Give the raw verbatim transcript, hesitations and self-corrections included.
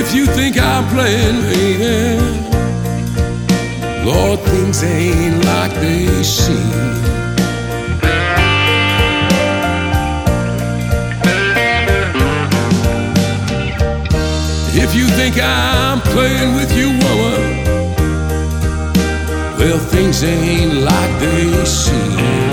If you think I'm playing, baby, Lord, things ain't like they seem. If you think I'm playing with you, woman, well, things ain't like they seem.